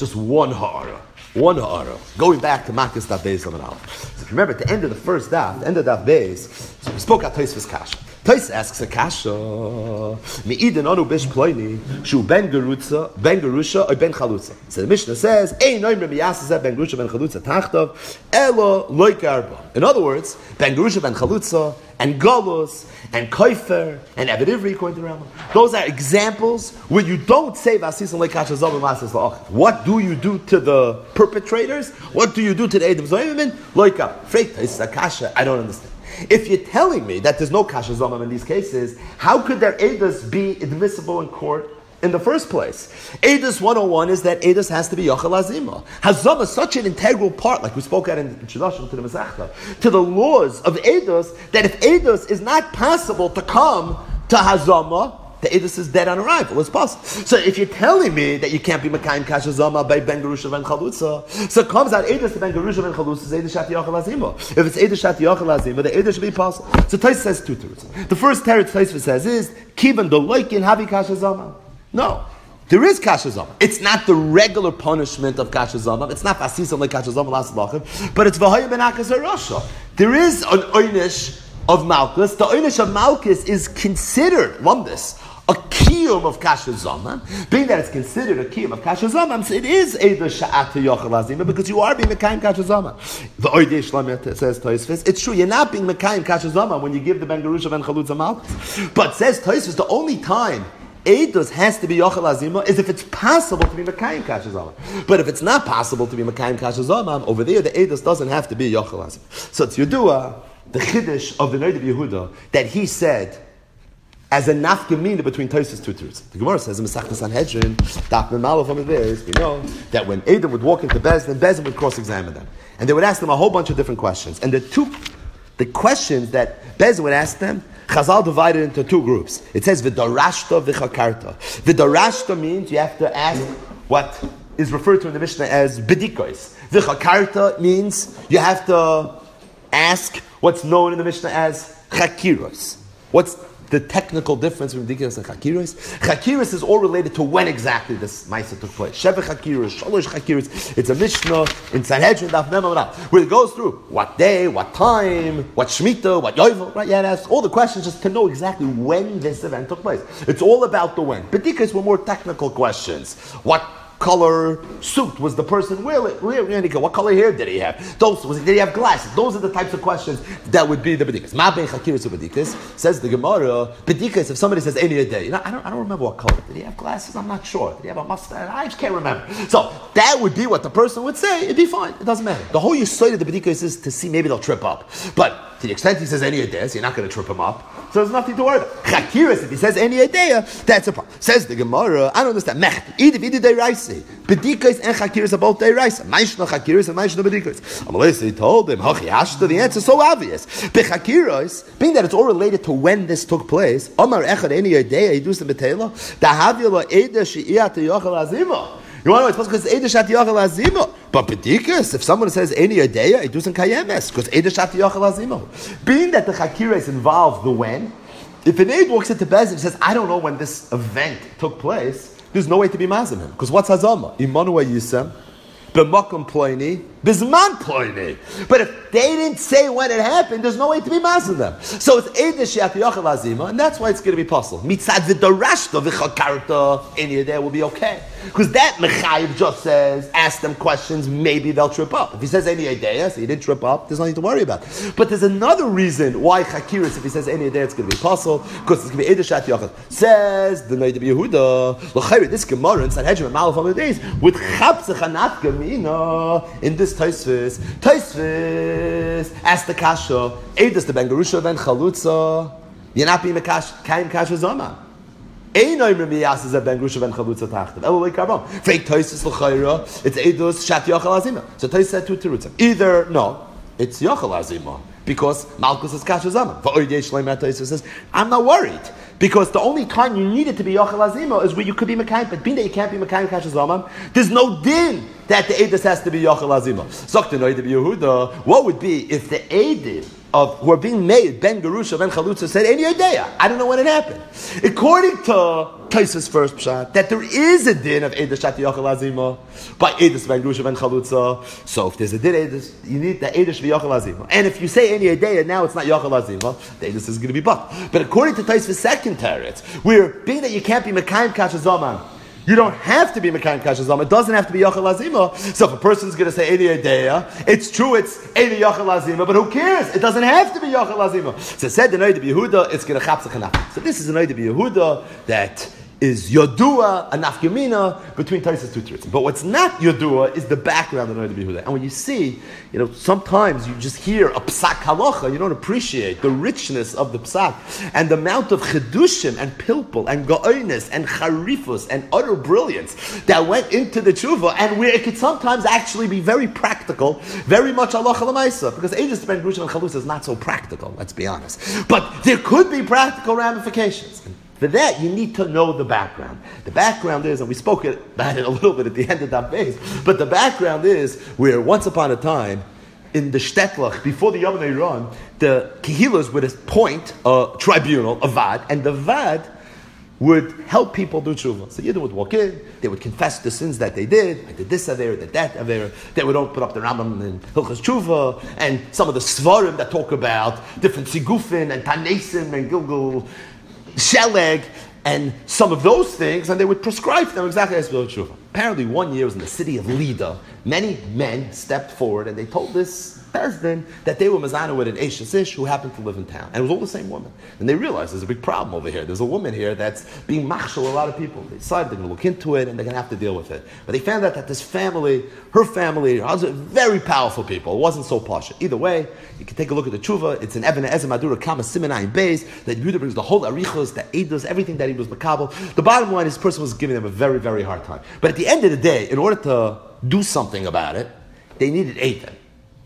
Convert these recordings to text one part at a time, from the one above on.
just one ha'ara. One ha'ara. Going back to Makis Daf Beis Lamed Aleph. So remember, at the end of the first daf, the end of Daf Beis, so we spoke at Tosfos Kasha. Tos asks a kasha, mi'iden anu bish ploini, shu ben gerusha, or ben chalutza. So the Mishnah says, ein noimre miyasazeh ben gerusha ben chalutza tachtov, elo loik arba. In other words, ben gerusha ben chalutza, and galus, and koifer, and Eved Ivri, according to the Rambam. Those are examples where you don't say v'asisim leikasha zol v'masas la'achit. What do you do to the perpetrators? What do you do to the Edom Zoyimim? Loika. Freit, it's a kasha, I don't understand. If you're telling me that there's no kasha zomam in these cases, how could their edus be admissible in court in the first place? Edus 101 is that edus has to be yochel azima. Hazama is such an integral part, like we spoke at in introduction to the Masechta, to the laws of edus, that if edus is not possible to come to hazama, the edus is dead on arrival. It's possible. So if you're telling me that you can't be Makayim Kasha Zama by Ben Gerusha Ben Chalutza, so it comes out edus to Ben Gerusha Ben Chalutza is edus Shati Yochel Azima. If it's edus Shati Yochel Azima, the edus should be possible. So Tais says two truths. The first teretz Tais says is Kivan Doloikin Havi Kasha Zama. No. There is Kasha Zama. It's not the regular punishment of Kasha Zama. It's not Fasisa like Kasha Zama Las Lachim, but it's Vahaya Ben Akas Rasha. There is an Oynish of Malchus. The Oynish of Malchus is considered, Lumdis, a kiyum of kasha zaman, being that it's considered a kiyum of kasha zaman, so it is either sha'at yochel azima because you are being mekayim kasha zaman. The oidei shlamit says Tosfos, it's true, you're not being mekayim kasha zaman when you give the ben gerusha ben chalutza malchus. But says Tosfos, the only time edus has to be yochel azima is if it's possible to be mekayim kasha zaman. But if it's not possible to be mekayim kasha zaman, over there the edus doesn't have to be yochel azima. So it's Yudua, the chiddush of the Noid of Yehuda, that he said as a nafkamina between Tosfos two truths. The Gemara says in Masechta Sanhedrin, Daf Memalav from this, we know that when Edom would walk into Bezdin would cross-examine them, and they would ask them a whole bunch of different questions. And the questions that Bezdin would ask them, Chazal divided into two groups. It says v'darashta v'chakarta. V'darashta means you have to ask what is referred to in the Mishnah as bedikois. V'chakarta means you have to ask what's known in the Mishnah as chakiros. What's the technical difference between Bedikas and Chakiris? Chakiris is all related to when exactly this Maisa took place. Sheva Chakiris, Shalosh Chakiris. It's a Mishnah in Sanhedrin Daf Memamah, where it goes through what day, what time, what Shemitah, what Yovel. Right? You had to ask all the questions just to know exactly when this event took place. It's all about the when. Bedikas were more technical questions. What color suit was the person wearing? What color hair did he have? Did he have glasses? Those are the types of questions that would be the bedikas. Ma ben chakiris bedikas, says the Gemara. Bedikas, if somebody says any day, I don't remember what color. Did he have glasses? I'm not sure. Did he have a mustache? I just can't remember. So that would be what the person would say. It'd be fine. It doesn't matter. The whole yesod of the bedikas is to see maybe they'll trip up. But to the extent he says any idea, so you're not going to trip him up. So there's nothing to worry about. Chakiris, if he says any idea, that's a problem. Says the Gemara, I don't understand. Mechti, Idi de Raisi. Bedikas and Chakiris are both de Raisi. Maishno Chakiris and Maishno Bedikas. Amalei told him, Hachi Hashta, the answer is so obvious. Bechakiris, being that it's all related to when this took place, Omar Echad any idea, Idus Betela, Dahavila Eda Shi'iyat Yochel Azima. You want to know it's because it's Eidah Shati Yochel Azima. But Bedikas, if someone says any idea, it doesn't kayemes because Eidah Shati Yochel Azima. Being that the Chakiris involve the when, if an Eid walks into Bezdin and says, I don't know when this event took place, there's no way to be mazim him. Because what's Hazama? Imanu Yisem, B'makom Ploini, Bizman Ploini. But if they didn't say when it happened, there's no way to be mazim them. So it's Eidah Shati Yochel Azima, and that's why it's going to be possible. Mitzad v'darashta v'chakarta, any idea will be okay. Because that Mechayiv just says, ask them questions, maybe they'll trip up. If he says any idea, so he didn't trip up, there's nothing to worry about. But there's another reason why Chakiris, if he says any idea, it's going to be possible, because it's going to be Eidah Shati Yochel. Says the Noid of Yehuda, L'chayri, this Gemara in Sanhedrin Malach on the days, with Chapsech Anat Gemina, in this Tosfos, ask the Kasha, Eidas the Ben Gerusha Ben Chalutza, you're not being Kaim Kasha Zoma. Fake Tosfos l'chayra, it's Eidos Shat Yochel Azima. So Tosfos said two terutzim. Either no, it's Yochel Azima because Malchus is Kasha Zama. Tosfos says, I'm not worried because the only time you need it to be Yochel Azima is where you could be Mekayim. But being that you can't be Mekayim Kasha Zama, there's no din that the Eidos has to be Yochel Azima. Zokta Noida Yehuda, what would be if the Eidim of who are being made, Ben Gerusha, Ben Chalutza, said, any idea? I don't know when it happened. According to Taisa's first pshat, that there is a din of Eidos Shat Yochel Azima by Eidos Ben Gerusha, Ben Chalutza. So if there's a din Eidos, you need the Eidos to be Yochel Azima. And if you say any idea, now it's not Yochel Azima, the Eidos is going to be but. But according to Taisa's second teretz, we're being that you can't be Mekayim Kasha Zaman. You don't have to be Mekayim Kasha Zama. It doesn't have to be Yochel Azima. So if a person's going to say Eini Adeya, it's true it's Eini Yochel Azima, but who cares? It doesn't have to be Yochel Azima. So said the Noida B'Yehuda, it's going to chapsa chanaf. So this is the Noida B'Yehuda that is Yodua, a nafkamina between Taisa's two teretz. But what's not Yodua is the background of Noida B'Yehuda. And when you see, sometimes you just hear a psak halacha, you don't appreciate the richness of the psak and the amount of chedushim and pilpul and ga'onis and charifus and utter brilliance that went into the tshuva, and where it could sometimes actually be very practical, very much halacha l'maisa, because Eidos Ben Gerusha and Chalutza is not so practical, let's be honest. But there could be practical ramifications. For that, you need to know the background. The background is, and we spoke about it a little bit at the end of that phase, but the background is where once upon a time, in the Shtetlach, before the Yom Neiron, the Kehilas would appoint a tribunal, a Vad, and the Vad would help people do tshuva. So Yidden would walk in, they would confess the sins that they did. I did this aver, did that aver. They would open up the Rambam and Hilchas Tshuva, and some of the Svarim that talk about different Sigufin and Tanesim and Gilgul Sheleg, and some of those things, and they would prescribe them exactly as Tshuva. Apparently, one year was in the city of Lida. Many men stepped forward and they told this Bezdin that they were Mazana with an Eishes Ish who happened to live in town. And it was all the same woman. And they realized there's a big problem over here. There's a woman here that's being machshel a lot of people. They decided they're going to look into it and they're going to have to deal with it. But they found out that this family, her husband, very powerful people. It wasn't so posh. Either way, you can take a look at the tshuva. It's in Eben Ezer Madura Kama Simonai Beis that Yehuda brings the whole arichos, the eidos, everything that he was makabel. The bottom line is this person was giving them a very, very hard time. But at the end of the day, in order to do something about it, they needed Eidim.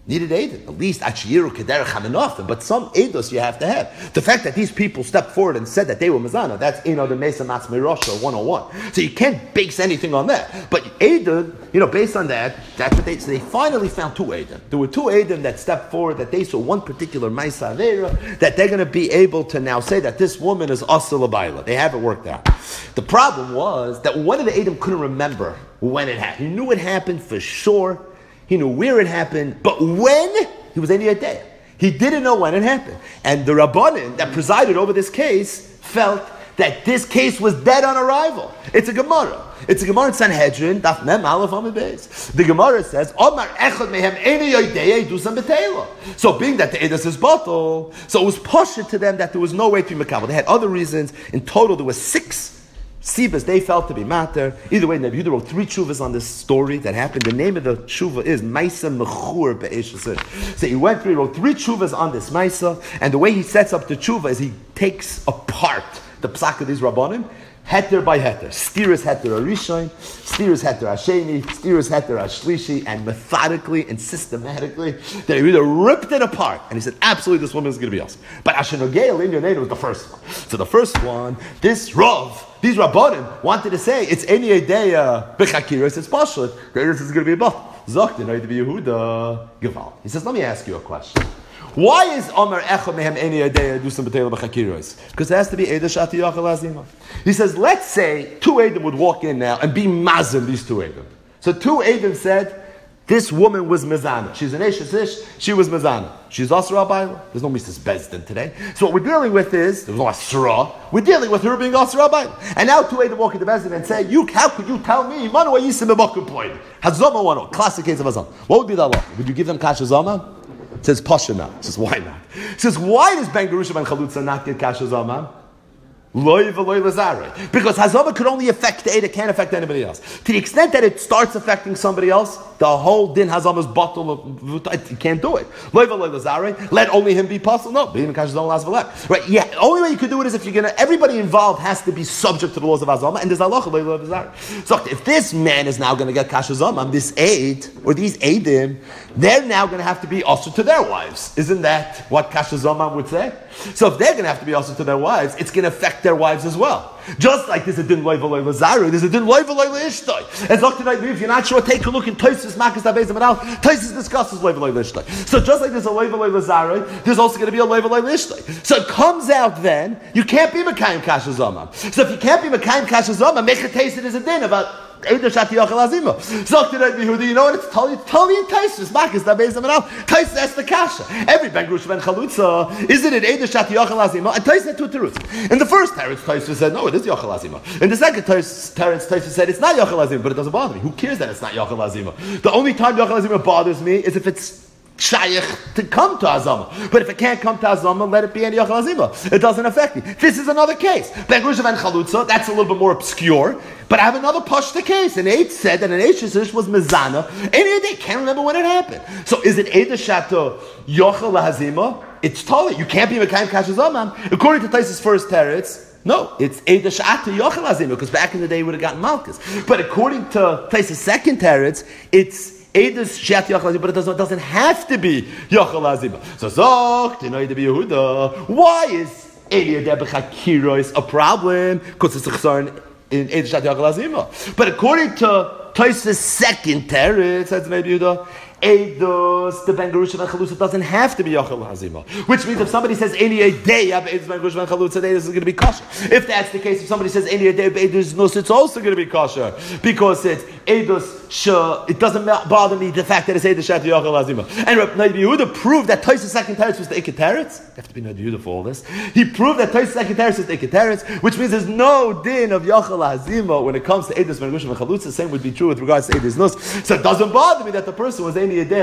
At least Achiyiru Kederech Haminofim, but some Eidos you have to have. The fact that these people stepped forward and said that they were Mazana, that's the Mesa Matz Mirosha 101. So you can't base anything on that. But Eidim, based on that, that's what so they finally found two Eidim. There were two Eidim that stepped forward, that they saw one particular Maisa Avera, that they're going to be able to now say that this woman is Asa Labaila. They have it worked out. The problem was that one of the Eidim couldn't remember when it happened. He knew it happened for sure. He knew where it happened, but when, he was any day. He didn't know when it happened. And the Rabbanim that presided over this case felt that this case was dead on arrival. It's a Gemara. It's a Gemara in Sanhedrin, Daf Mem Aleph Amud Beis. The Gemara says, Omar Echad Mehem Eini Yoidei Edusam B'Teila. So being that the Edus is bottle, so it was pushed to them that there was no way to be Makabel. They had other reasons. In total, there were 6 Sibas they felt to be matter. Either way, Nebi Yehuda wrote 3 tshuvas on this story that happened. The name of the tshuva is Maisa Mechur Be'esh. So he went through, he wrote 3 tshuvas on this Maisa, and the way he sets up the tshuva is he takes apart the psak of these Rabbanim, heter by heter. Stiris heter Arishon, stiris heter Hasheni, stiris heter Hashlishi, and methodically and systematically, they either ripped it apart. And he said, absolutely, this woman is going to be us. But Ashenogel in your name was the first one. So the first one, this Rav, these Rabbanim wanted to say, it's any idea, Bechakiris, it's Pashut, this is going to be a buff. Zok, Noida B'Yehuda, Geval. He says, let me ask you a question. Why is Omer Echad Mehem Eni Adei do some B'Teila B'Chakiros? Because it has to be Eidah Shati Yachal Azima. He says, let's say 2 Eidim would walk in now and be Mazim, these 2 Eidim. So 2 Eidim said, this woman was Mezana. She's an Eshes Ish, she was Mezana. She's Asra Abayla. There's no Mrs. Bezdin today. So what we're dealing with is, there's no Asra, we're dealing with her being Asra Abayla. And now 2 Eidim walk into Bezdin and say, how could you tell me, Manu Ayisim Ebakum Ploid? Hazama Wano, classic case of Hazam. What would be that law? Would you give them Kash Hazama? It says Pasha now. It says, why not? It says, why does Ben Gerusha Ben Chalutza not get Kash Hazama? Because Hazama could only affect the Eidah, can't affect anybody else. To the extent that it starts affecting somebody else, the whole din Hazama's bottle, you can't do it. Let only him be possible. No, right? Yeah, only way you could do it is if you're gonna. Everybody involved has to be subject to the laws of Hazama, and there's Allah. So if this man is now going to get Kash Hazama, this aid or these Eidim, they're now going to have to be also to their wives. Isn't that what Kash Hazama would say? So if they're going to have to be also to their wives, it's going to affect their wives as well. Just like there's a din loy v'loy l'zaru, there's a din loy v'loy l'ishtoi. And Dr. Knight, if you're not sure, take a look in Tosfos Makas Dabez Amadal. Tosfos discusses loy v'loy l'ishtoi. So just like there's a loy v'loy l'zaru, there's also going to be a loy v'loy l'ishtoi. So it comes out then, you can't be Mekayim Kasha Zoma. So if you can't be Mekayim Kasha Zoma, make a taste it as a din about Eider Shati Yochel Azima. Dr. Yehuda, you know what it's totally in Tosfos Makas Dabez Amadal. Tosfos that's the kasha. Every Ben Grush Ben Chalutza, isn't it Eider Shati Yochel Azima? And Tosfos had two teruts. In the first teretz, Tosfos said, no, it is Yochel Azima. In the second teretz, Tosfos said, it's not Yochel Azima, but it doesn't bother me. Who cares that it's not Yochel Azima? The only time Yochel Azima bothers me is if it's shayach to come to Azama. But if it can't come to Azama, let it be any Yochel Azima. It doesn't affect me. This is another case. Ben Grush Ben Chalutza, that's a little bit more obscure. But I have another pashta case. An Eish said that an Eish was Mizana. And they can't remember when it happened. So is it Eidah Shato Yochel Hazima? It's totally. You can't be Mekayim Kasha Zaman. According to Tosfos' first teretz, no, it's Eidah Shato Yochel Hazima, because back in the day you would have gotten Malchus. But according to Tosfos' second teretz, it's Eidah Shato Yochel Hazima, but it doesn't have to be Yochel Hazima. So Zok, Tinoy de Yehuda, why is Eidah Debechakiros a problem? Because it's a chesarn in Eidah Shato Yochel Hazima. But according to Tosfos' second teretz, says maybe Yehuda, Eidos, the Ben Gerusha Ben Chalutza doesn't have to be Yochel Hazima. Which means if somebody says Eni Edei, Eidos Ben Gerusha Ben Chalutza, Eidos is going to be kosher. If that's the case, if somebody says Eni Edei, Eidos Nus, it's also going to be kosher. Because it's Eidos, it doesn't bother me the fact that it's Eidos Shato Yochel Hazima. And Rabbi Yehuda proved that Tosfos' second teretz was the Ikket teretz. You have to be Rabbi Yehuda for all this. He proved that Tosfos' second teretz is the Ikket teretz, which means there's no din of Yochel Hazima when it comes to Eidos Ben Gerusha Ben Chalutza. The same would be true with regards to Eidos Nus. So it doesn't bother me that the person was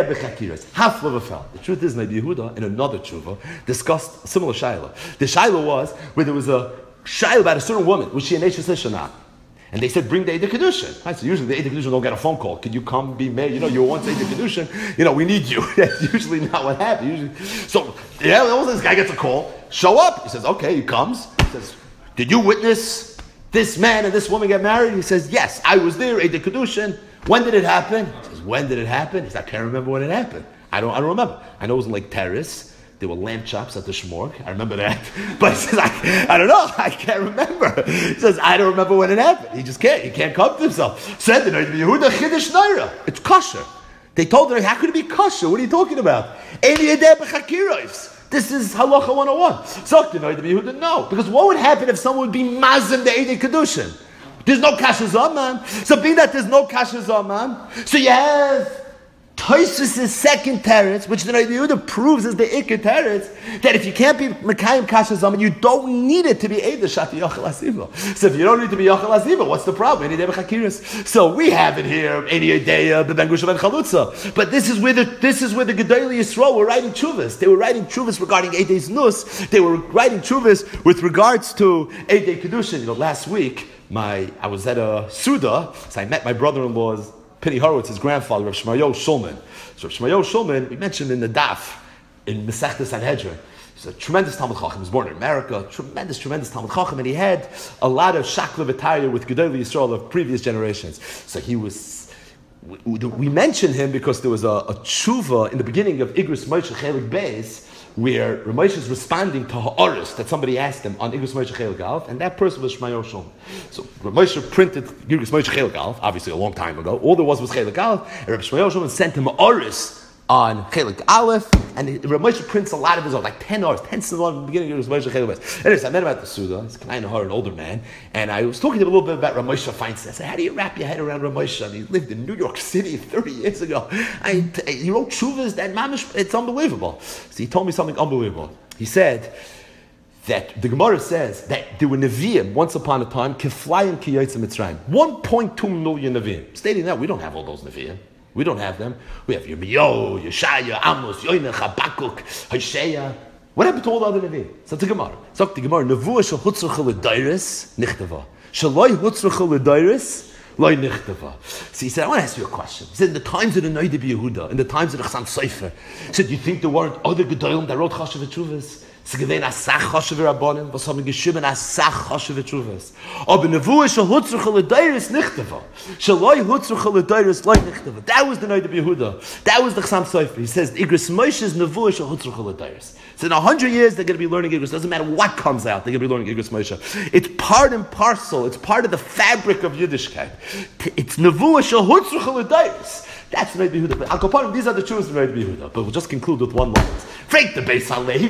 half of a fell. The truth is, Rabbi Yehuda in another tshuva discussed a similar shaila. The shaila was where there was a shaila about a certain woman. Was she an Eish or not? And they said, bring the Eidah Kedushin. Right, so usually the Eidah Kedushin don't get a phone call. Could you come be mayor? You were once Eidah Kedushin. We need you. That's usually not what happens. So, this guy gets a call. Show up. He says, okay, he comes. He says, did you witness this man and this woman get married? He says, yes, I was there, Eidah Kedushin. When did it happen? He says, when did it happen? He says, I can't remember when it happened. I don't remember. I know it was in like terrace. There were lamb chops at the shmorg. I remember that. But he says, I don't know. I can't remember. He says, I don't remember when it happened. He just can't. He can't come to himself. Said the Yehuda Chiddush Naira. It's kosher. They told her, how could it be kosher? What are you talking about? This is halacha 101. So the Yehuda, no. Because what would happen if someone would be mazim the Eidah Kedushin? There's no kasha zaman. So being that there's no kasha zaman, so you have Tosfos' second teretz, which the Yehuda proves is the Ikket teretz, that if you can't be Mekayim kasha zaman, you don't need it to be Eidah Shati Yochel Hazima. So if you don't need to be Yochel Hazima, what's the problem? Eni Dei B'Chakiros. So we have it here, Eni Edei Ben Gerusha Ben Chalutza. But this is where the Gedolei Yisrael were writing tshuvas. They were writing tshuvas regarding Eidah Nus. They were writing tshuvas with regards to Eidah Kedushin. Last week, I was at a Suda, so I met my brother-in-law's Penny Horowitz's grandfather, Rav Shmayo Shulman. So Rav Shmayo Shulman, we mentioned in the Daf, in Masechta Sanhedrin, he's a tremendous Talmud Chacham. He was born in America, tremendous Talmud Chacham, and he had a lot of Shakla V'Taya with Gedolei Yisrael of previous generations. So he was, we mentioned him because there was a tshuva in the beginning of Igros Moshe Chelik Beis, where Ramesh is responding to ha'aris that somebody asked him on Igros Moshe Chelik Aleph, and that person was Shmayo Shulman. So Ramesh printed Igros Moshe Chelik Aleph, obviously a long time ago. All there was Chelik Aleph, and Rabbi Shmayo Shulman sent him ha'aris on Chelik Aleph, and Ramesh prints a lot of his own, like 10 hours, 10 in the beginning of Ramesh Chelik Beis. Anyways, I met him at the Suda. He's kind of hard, an older man, and I was talking to him a little bit about Ramesh Feinstein. I said, how do you wrap your head around Ramesh? I mean, he lived in New York City 30 years ago. He wrote Shuvas that mamish, it's unbelievable. So he told me something unbelievable. He said that the Gemara says that there were Nevi'im once upon a time, Kiflayim Ki Yotzei Mitzrayim. 1.2 million Nevi'im. Stating that, we don't have all those Nevi'im. We don't have them. We have Yirmiyahu, Yeshaya, Amos, Yoinech, Habakkuk, Hosea. What happened to all the other Nevi'im? So the Gemara. So the Gemara, Nevuah shel hutzracha l'dairis, nichtava. Shaloi hutzracha l'dairis, loy nichtava. So he said, I want to ask you a question. He said, in the times of the Noda B'Yehuda, in the times of the Chassam Sofer, he said, you think there weren't other Gedolim that wrote Chashav Tshuvas? Sie gewähnen Asach Choshev Rabbanim, was haben geschrieben Asach Choshev Tshuvas. Aber Nevuah shel Hutzruch L'Deiris Nichtava. Shaloi Hutzruch L'Deiris Loi Nichtava. That was the Noda B'Yehuda. That was the Chassam Sofer. He says, Igros Moshe's Nevuah shel Hutzruch L'Deiris. So in 100 years, they're going to be learning Igros. Doesn't matter what comes out, they're going to be learning Igros Moshe. It's part and parcel. It's part of the fabric of Yiddishkeit. It's Nevuah shel Hutzruch L'Deiris. That's the Noda B'Yehuda. Al Kaparim, these are the truths of the Noda B'Yehuda. But we'll just conclude with one line. Frank the Beis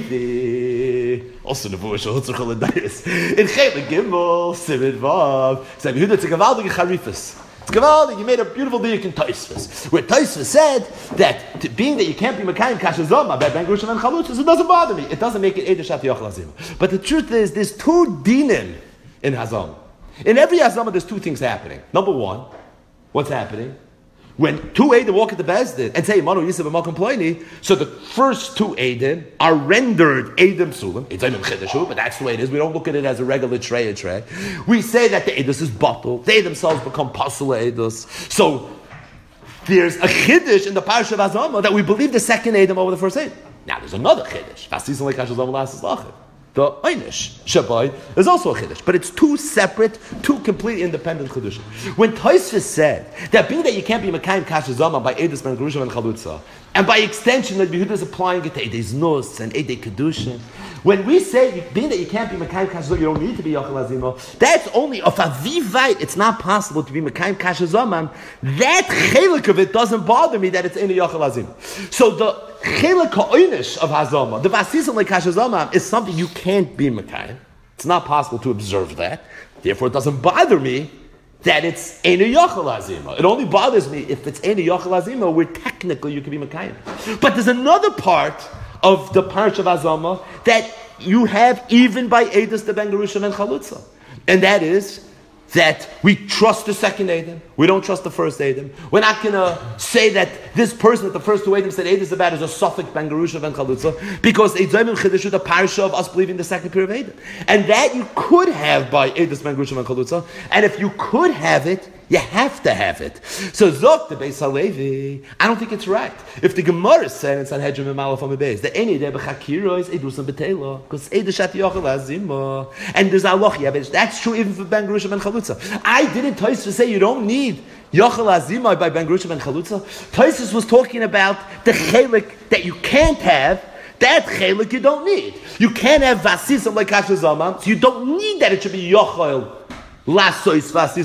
HaLevi. Also Nevuah shel Hutzruch L'Deiris. In Chelik Gimel, Sivid Vav. So Yehuda, it's a Gavaldige Charifas. It's Gavaldig. You made a beautiful diuk in Tosfos, where Tosfos said that being that you can't be Mekayim Kasher Zoma by Ben Grushim and Chalutzos, it doesn't bother me. It doesn't make it Eidah Shat Yochel Hazima. But the truth is, there's two dinim in Hazama. In every Hazama, there's two things happening. Number one, what's happening? When two Eidim walk at the Bezdin and say, Manu Yisrael B'Malkum Ploini, so the first two Eidim are rendered Eidim Sulam. It's Eidim Chidashu, but that's the way it is. We don't look at it as a regular tray. We say that the Eidos is bottled. They themselves become Pasul Eidos. So there's a Chiddush in the Parsha of Azama that we believe the second Eidim over the first Eidim. Now there's another Chiddush. Vasisan Lekach Azama Lasses Lachim. The Einish Shabbai is also a Chiddush, but it's two separate, two completely independent Chiddush. When Tosfos said that being that you can't be Mekayim Kasher Zama by Eidos Ben Gerusha and Chalutza, and by extension that Yehuda is applying it to Eidos Nus and Eidei Kedushin, when we say being that you can't be Mekayim Kasher Zama, you don't need to be Yochel Azima, that's only of Avivite. It's not possible to be Mekayim Kasher Zama. That chelik of it doesn't bother me that it's in a Yochel Azima. So the Chelik ha'oinish of Hazama, the Vasisan Lekach Hazama, is something you can't be Mekayim. It's not possible to observe that. Therefore, it doesn't bother me that it's Einu Yochel Hazima. It only bothers me if it's Einu Yochel Hazima, where technically you can be Mekayim. But there's another part of the Parsha of Hazama that you have even by Eidos the Ben Gerushim and Chalutza. And that is that we trust the second Eidim. We don't trust the first Eidim. We're not going to say that this person that the first two Eidim said Eidim is about is a suffix Ben Gerusha Ben Chalutza, because Eidim Chidushu, the parsha of us believing the second period of Eidim. And that you could have by Eidim Ben Gerusha Ben Chalutza. And if you could have it, you have to have it. So Zok the Beis HaLevi, I don't think it's right. If the Gemara said in Sanhedrin and Malaf on the base, the Eni de Bechakiro is Eidusan Betela, because Eidah Shat Yochel Azima, and there's Allah, yeah, but that's true even for Ben Gerusha Ben Chalutza. I didn't Tosfos say you don't need Yochel Azima by Ben Gerusha Ben Chalutza. Tosfos was talking about the chelik that you can't have. That chelik you don't need. You can't have Vasisam like Kasher Zaman, so you don't need that. It should be Yochel. But the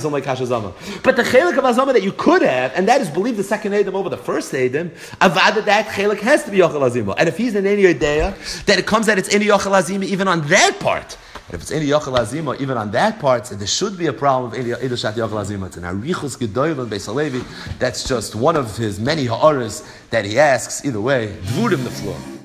chelik of Azama that you could have, and that is believe the second Eidim over the first Eidim, avada that chelik has to be Yochel Azima. And if he's in any idea that it comes that it's any Yochel Azima even on that part, and if it's any Yochel Azima even on that part, so there should be a problem with Eidah Shat Yochel Azima. It's an Arichus Gedoyel and Beis HaLevi. That's just one of his many ha'aras that he asks. Either way, dvurim the floor.